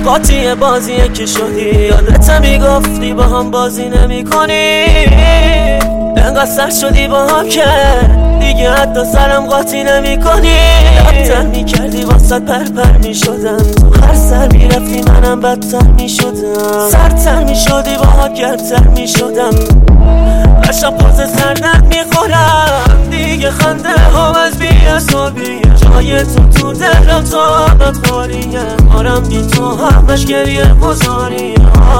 قاطی بازیه که شدی، یادت میگفتی با هم بازی نمی کنی. انقدر سر شدی با هم که دیگه حتی سرم قاطی نمی کنی. بدتر میکردی واسه پر میشدم، هر سر میرفتی منم بدتر میشدم. سرتر میشدی با ها گرمتر میشدم، هر شب باز سردرد میخورم. دیگه خنده هم از بی‌حسابیه، جای تو دلم تا ابد خالیه. آرم بی تو همش گریه گذاریه.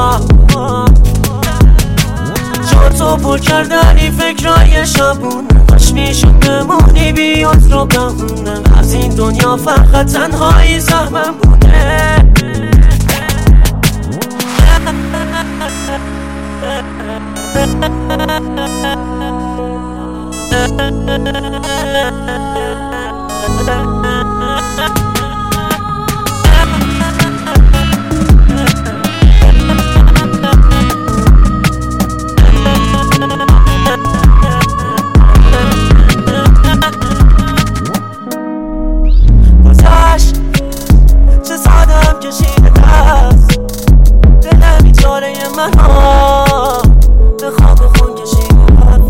جا تو پر کردنی فکرای شبونه، باش میشد بمونی بیاد رو بمونم. از این دنیا فقط تنهایی زحمم بوده. گذشت چه سادم کشیده دست، دلم بیچاره من ها به خواب خون کشیده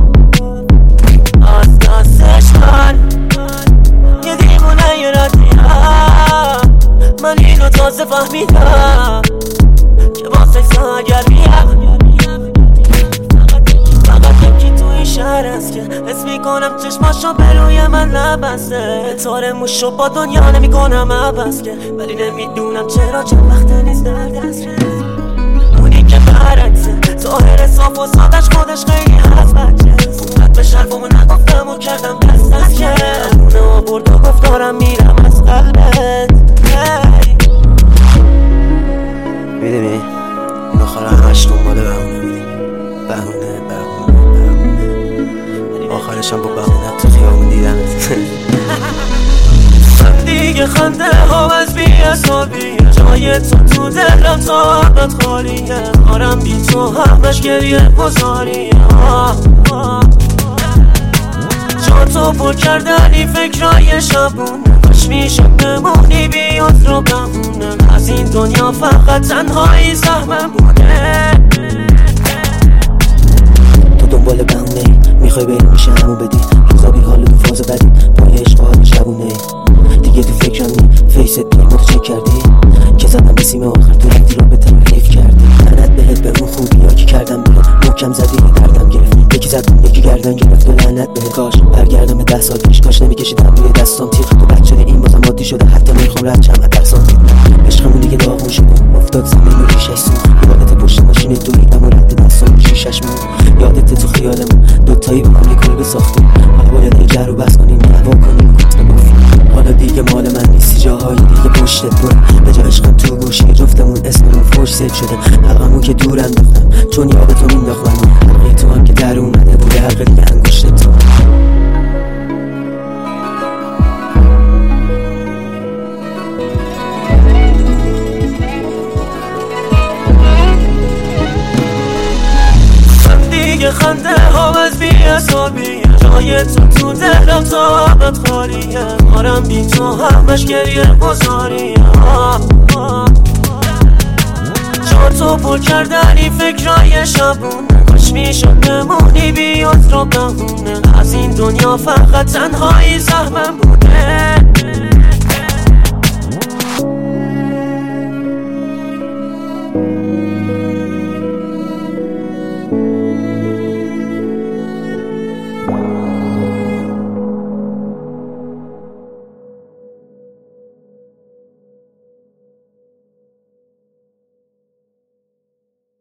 از دستش. من یه دیوونه یه ردیم، من اینو تازه فهمیدم که با سکس اگر بیم فقط یکی تو این شهر است که حس میکنم چشماشو به روی من نبسته. طور موشو با دنیا نمیکنم عبس که، ولی نمیدونم چرا چند وقت نیست در دست. اونی که برعکسه ظاهر صاف و سادش خودش خیلی هست بچه. فوقت به شرفمو نگفتم و کردم دست که اونه آورد و گفت دارم میرم از قلبت. میدونی این آخر همش دنبال بهونه بودیم، بهونه آخرشم با بهونه تو خیابون دیدمت. دیگه خنده هم از بی‌حسابیه، جای تو دلم تا ابد خالیه. آرم بی تو همش گریه گذاریه. جا تو پر کردنی فکرای شبونه، باش میشد بمونی بیاد رو بمونم. از این دنیا فقط تنهایی زحمم بوده. تو دنبال بهونه میخوای بریم میشه همو بدی، روزا بی حال تو فاز بدی، پای عشق حال شبونه. دیگه تو فکرم نی فیست بیرمو چک کردی که زدم به سیم آخر، تو رفتی رو به تنریف کردی. لعنت بهت به اون خوبی ها که کردم بیرون، محکم زدی دردم گرفت. یکی زد یکی گردن گرفت و لعنت بهت. کاش برگردم به 10 سال پیش، کاش نمیکشیدم روی دستام تیغ. تو بد شده این بازم عادی شده، حتی میخوام رد شم از درسام. عشقمون دیگه داغون شده، افتاد زمین و ریشش سو. یادت پشت ماشین دویدم و رد دستام شیشش مون. یادت تو خیالمون دوتایی با هم یه کلبه ساختیم. حالا باید یه جر رو بس کنیم، دعوا کنیم، حالا دیگه مال من نیستی، جاهای دیگه پشتت برم. به جا عشقم تو گوشی جفتمون اسممون فوش زد شده. حلقمون که دور انداختم چون یادتو مینداخت منو. حلقه تو هم که در اومده بود، حلقه دیگه انگشت تو. دیگه خنده هم از بی‌حسابیه، جای تو دلم تا ابد خالیه. آرم بی تو همش گریه گذاریه. جا تو پر کردنی فکرای شبونه، کاش میشد بمونی بیاد رو بمونه. از این دنیا فقط تنهایی زحمم بوده.